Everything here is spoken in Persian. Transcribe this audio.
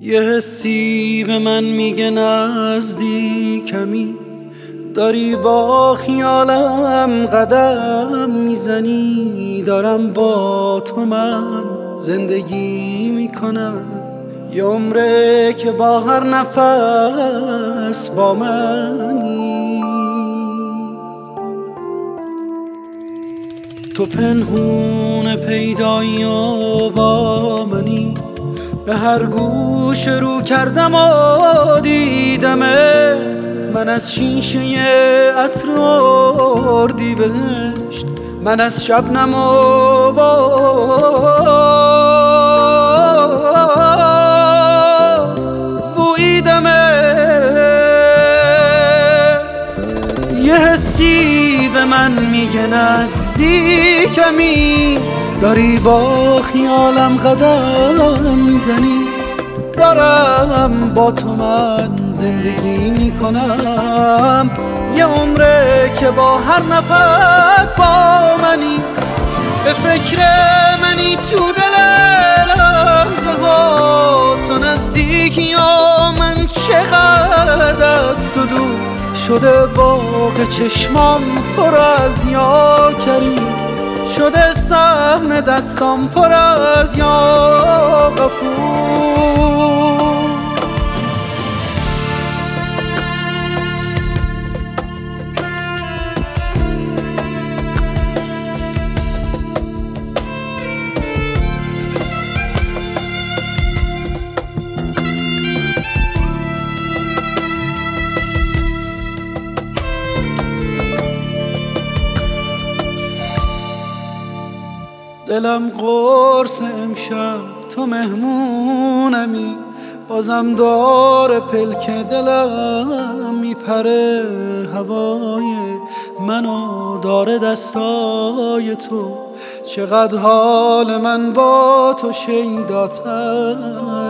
یه حسی به من میگه نزدیکمی، داری با خیالم قدم میزنی. دارم با تو من زندگی میکنم، یه عمره که با هر نفس با منی. تو پنهون پیدایی و با منی، به هر گوش رو کردم و دیدمت. من از شیشه عطر اردیبهشت، من از شبنم و باد بوییدمت. یه حسی به من میگه نزدیکمی، داری با خیالم قدم میزنی. دارم با تو من زندگی میکنم، یه عمره که با هر نفس با منی. به فکر منی تو دل لحظه ها، تو نزدیکی یا من چقدر از تو دور شده. باغ چشمام پر از یا کریم، شده صحن دستام پر از یا غفور. دلم قرص امشب تو مهمونمی، بازم داره پلک دلم میپره. هوای منو داره دستای تو، چقدر حال من با تو شیداتر